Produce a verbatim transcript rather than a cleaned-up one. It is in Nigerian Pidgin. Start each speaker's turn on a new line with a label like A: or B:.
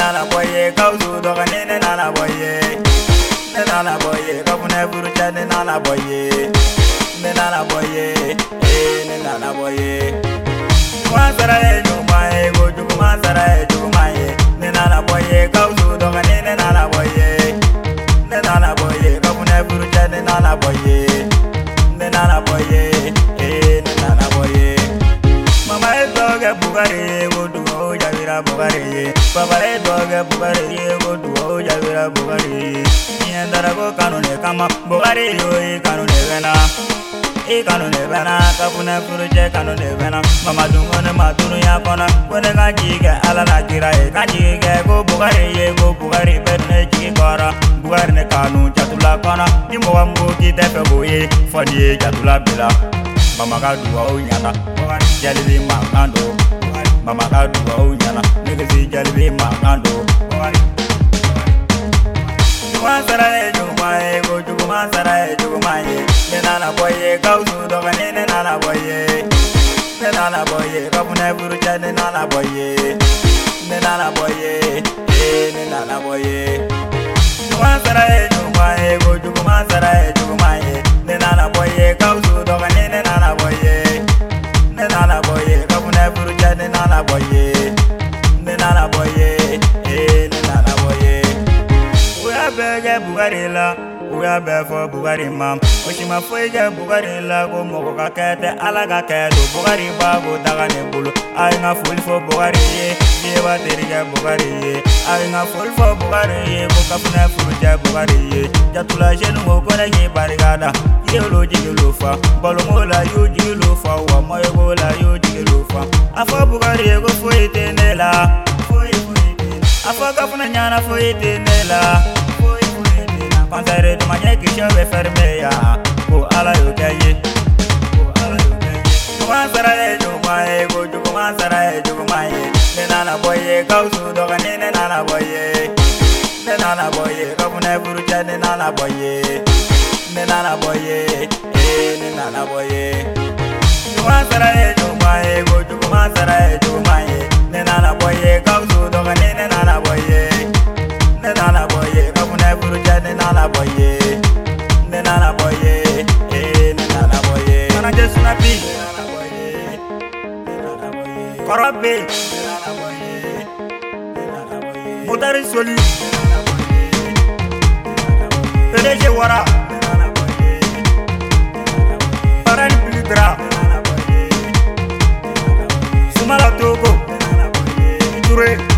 A: nana boye kauzu doga ne nana boye ne nana boye kapune burucha ne nana boye ne nana boye eh ne nana boye Masara e juma e go juma masara e juma e ne nana boye kauzu doga ne nana boye ne nana boye kapune burucha ne nana boye ne nana boye eh ne nana boye Mama e doga bugare go duo javira bugare Baba e doga bugare go duo javira bugare Niendara go kanune kama bugare yo e kanune vena E kanune vena kapune furuje kanune vena Mama dungone matunu ya kona Wene kanjige ala na kira e kanjige go bugare ye go bugare bedne jigi kora Bugare ne kanu chatula kona Nimo wamgo kitefe go ye Fadi e chatula bila Mama ka duwa o nyana Jalibi makando Mama ka duwa o nyana Nigezi jalibi makando Juma sara e juma e go juma sara e juma e Ne nana boye kauzu doga ne ne nana boye Ne nana boye kapune burucha ne nana boye Ne nana boye eh ne nana boye Juma sara e juma e go juma sara e juma e Ne nana boye kauzu doga ne ne nana boye Ne nana boye kapune burucha ne nana boye Ne nana boye eh ne nana boye Uya bege bugari la Uya befo bugari mam Oshima foige bugari la Go moko ka kete ala ka kedo Bugari ba go daga ne bulu Ay nga full fo bugari ye Yeba terige bugari ye Ay nga full fo bugari ye Go kapune furuja bugari ye Jatula jenu go kone ye barigada Yelo jigelo fa Bolo mola yu jigelo fa Wa moye go la yu jigelo fa Afo bugari ye go fo ite nela Afo kapune nyana fo ite nela Pansere tu manye kisho be ferme ya Ko ala yo keye Juma sara e juma e go juma sara e juma e Ne nana boye kauzu doga ne ne nana boye Ne nana boye kapune burucha ne nana boye Ne nana boye eh ne nana boye Juma sara e juma e go juma sara e juma e Ne nana boye kauzu doga ne ne nana boye Ne nana boye kapune burucha ne nana boye Ne nana boye eh ne nana boye Kana jesu na pi Ne nana boye Ne nana boye Korobe Ne nana boye Ne nana boye Motari soli Ne nana boye Ne nana boye P D G wara Ne nana boye Ne nana boye Parani Bilidra Ne nana boye Ne nana boye Sumala Togo Ne nana boye Touré